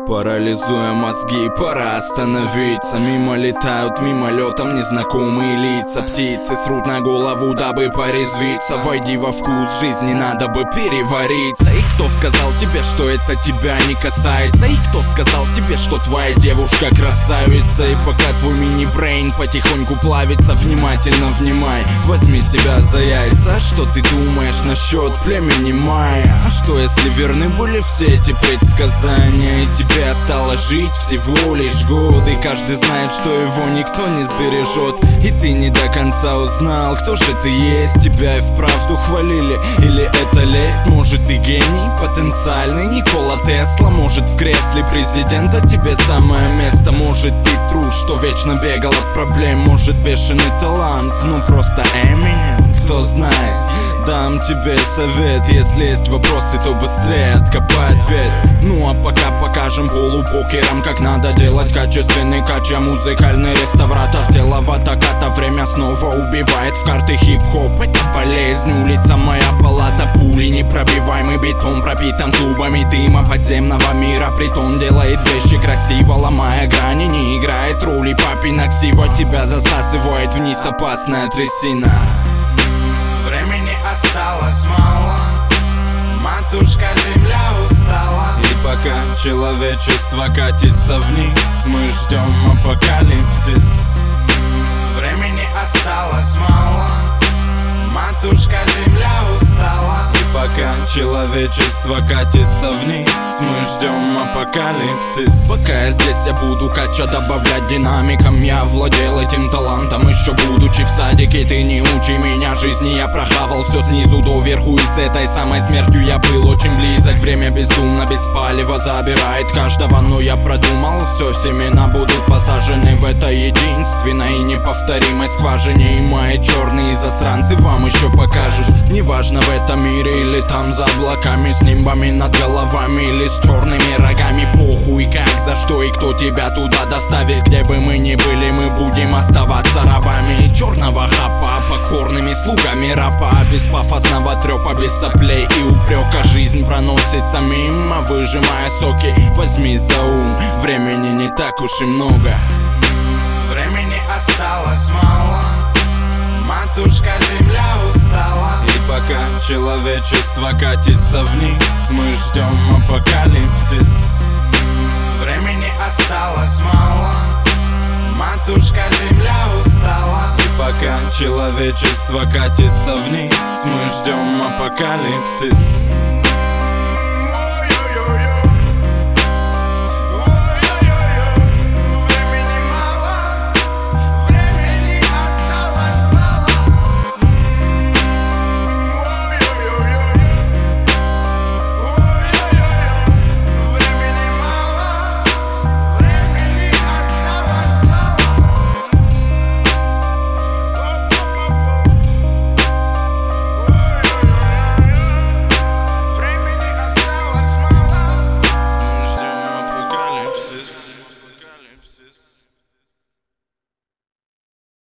Парализуя мозги, пора остановиться. Мимо летают мимолетом незнакомые лица. Птицы срут на голову, дабы порезвиться. Войди во вкус жизни, надо бы перевариться. И кто сказал тебе, что это тебя не касается? И кто сказал тебе, что твоя девушка красавица? И пока твой мини-брейн потихоньку плавится, внимательно внимай, возьми себя за яйца. Что ты думаешь насчет племени майя? А что если верны были все эти предсказания? И тебе осталось жить всего лишь год, и каждый знает, что его никто не сбережет. И ты не до конца узнал, кто же ты есть. Тебя и вправду хвалили, или это лесть? Может, ты гений потенциальный Никола Тесла? Может, в кресле президента тебе самое место? Может, ты трус, что вечно бегал от проблем? Может, бешеный талант, ну просто Эминем? Кто знает? Дам тебе совет, если есть вопросы, то быстрее откопай ответ. Ну а пока покажем полупокерам, как надо делать качественный кача. Музыкальный реставратор, тело в атаката. Время снова убивает в карты хип-хоп. Это болезнь, улица моя палата. Пули непробиваемый бетон, пропитан клубами дыма подземного мира. Притон делает вещи красиво, ломая грани, не играет роли. Папина ксива тебя засасывает вниз, опасная трясина. Времени осталось мало, матушка земля устала. И пока человечество катится вниз, мы ждем апокалипсис. Времени осталось мало, матушка земля устала. И пока человечество катится вниз, мы ждем апокалипсис. Пока я здесь, я буду качать, добавлять динамиком. Я владел этим талантом еще будучи в садике. Ты не учи меня жизни, я прохавал все снизу до верху. И с этой самой смертью я был очень близок. Время бездумно, без палева забирает каждого. Но я продумал все, семена будут посажены в этой единственной и неповторимой скважине. И мои черные засранцы вам еще покажут. Неважно, в этом мире или там за облаками, с нимбами над головами или с черными рогами. Похуй как, за что и кто тебя туда доставит. Где бы мы ни были, мы будем оставаться рабами черного хапа, покорными слугами рапа. Без пафосного трепа, без соплей и упрека. Жизнь проносится мимо, выжимая соки. Возьми за ум, времени не так уж и много. Времени осталось мало, матушка земля устала. И пока человечество катится вниз, мы ждем апокалипсис. Времени осталось мало, матушка земля устала. И пока человечество катится вниз, мы ждем апокалипсис.